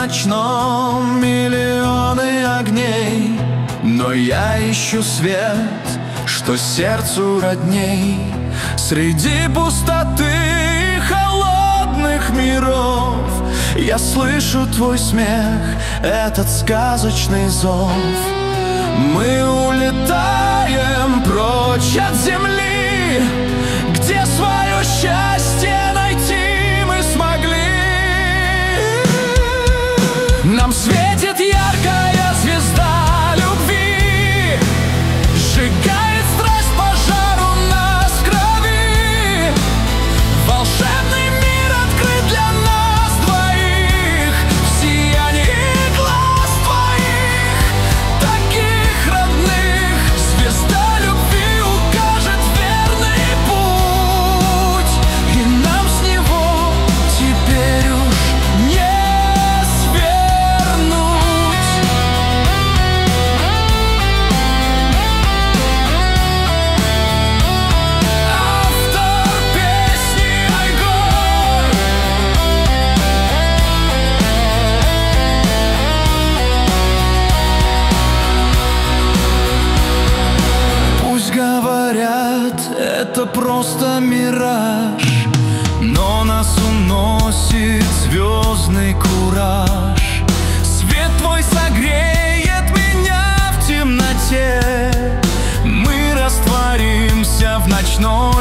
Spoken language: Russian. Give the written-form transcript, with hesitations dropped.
ночном миллионы огней, но я ищу свет, что сердцу родней. Среди пустоты холодных миров я слышу твой смех, этот сказочный зов. Мы улетаем прочь от земли, где свое счастье найти мы смогли. Нам светит яркая звезда любви, сжигает страсть пожару нас в крови. Волшебный мир открыт для нас двоих, в сиянии глаз твоих, таких родных. Звезда любви укажет верный путь, и нам с него теперь уж не свернуть. Автор песни Айгор. Пусть говорят, это просто мираж, но нас уносит звездный кураж. Свет твой согреет меня в темноте, мы растворимся в ночной